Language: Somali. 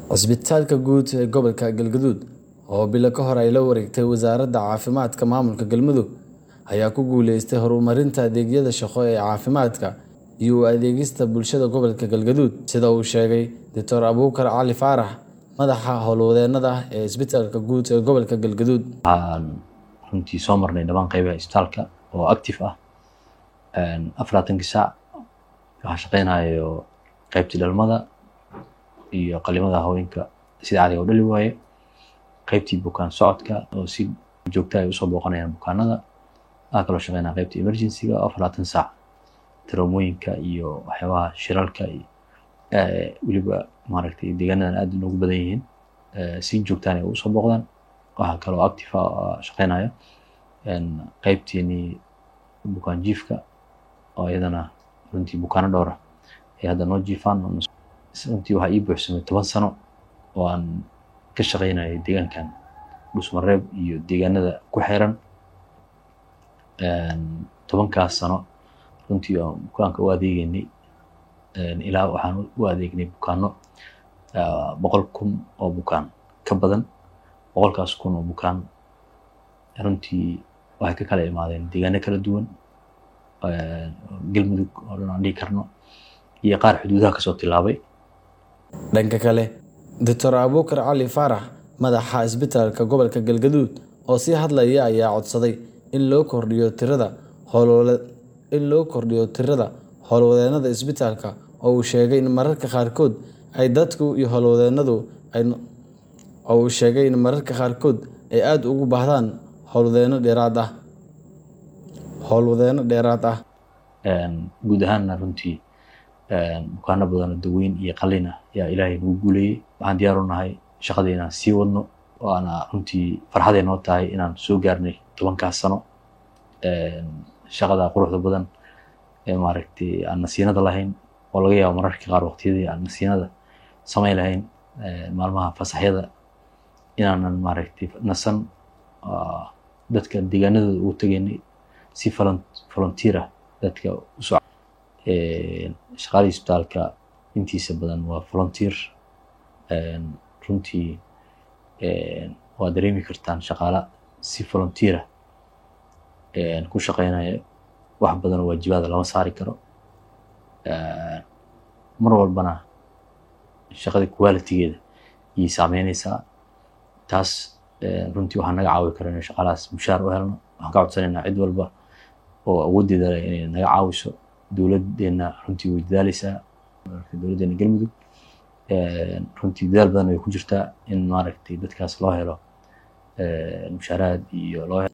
Cisbitaalka guud ee gobolka Galgaduud oo bilo ka hor ay la wareegtay Wasaaradda Caafimaadka Maamulka Galmudug ayaa ku guuleystay horumarinta adeegyada shaqo ee caafimaadka iyo u adeegista bulshada gobolka Galgaduud sida uu sheegay Dr. Abuukar Cali Faarax madaxa howlwadeennada ee Cisbitaalka guud ee gobolka Galgaduud. runtii soo marnay dhammaan qaybaha isbitaalka oo active ah 24 saac waxa shaqeynayo qaybtii dhalmada iyo qalimada haweenka sida caadiga u dhali waaye qaybtii bukaan socodka oo si joogto ah u soo booqanayaan bukaanada kala shaqeynaa qaybtii emergency-ga 24 saac traumooyinka iyo waxyaabaha shiralka waliba maaragtay deegaanadan aad ugu badan yihiin si joogto ah u soo booqdaan waxa kale oo active shaqeynayo qaybtii bukaan jiifka oo iyadana runtii bukaano dhowr ah ay hadda noo jiifaan runtii waxa ii buuxsamay 10 sano oo aan ka shaqeynayo deegaankan Dhuusmareeb iyo deegaanada ku xiran 10kaas sano runtii bukaanka u adeegaynay ilaa waxaan u adeegnay bukaano 100,000 oo bukaan ka badan 100,000 oo bukaan runtii waxay ka kala imaadeen deegaano kala duwan Galmudug oo aan dhigi karno iyo qaar xuduudaha ka soo tilaabay. dhanka kale Dr. Abuukar Cali Faarax madaxa Cisbitaalka gobolka Galgaduud oo si hadlaya ayaa codsaday in loo kordhiyo tirada howlwadeennada isbitaalka oo uu sheegay in mararka qaarkood ay dadku iyo ay aad ugu baahdaan howlwadeenno dheeraad ah. guud ahaanna runtii bukaano badan oo daweyn iyo qalliin ah yaa Ilaahay nagu guuleeyay waxaan diyaar u nahay shaqadeena sii wadno waana runtii farxad noo tahay inaan soo gaarnay 10kaas sano shaqada quruxda badan ee maaragtay aan nasiinada lahayn oo laga yaabo mararka qaar waqtiyadii aan nasiinada sameyn lahayn maalmaha fasaxyada inaan maaragtay nasan dadka deegaanadooda ugu tageynay si volunteer ah dadka u soo shaqada isbitaalka intiisa badan waa volunteer runtii waa dareemi kartaan shaqaale si volunteer ku shaqeynayo wax badan oo waajibaad lama saari karo mar walbana shaqada quality-geeda ay saameynaysaa taas runtii waxaan naga caawi karaa in shaqaalahaas mushaar u helno waxaan ka codsanaynaa cid walba oo awoodeeda inay naga caawiso dowladdeena runtii way dadaalaysaa dowladdeena Galmudug runtii dadaal badan ay ku jirtaa in maaragtay dadkaas loo helo mushaaraad iyo loo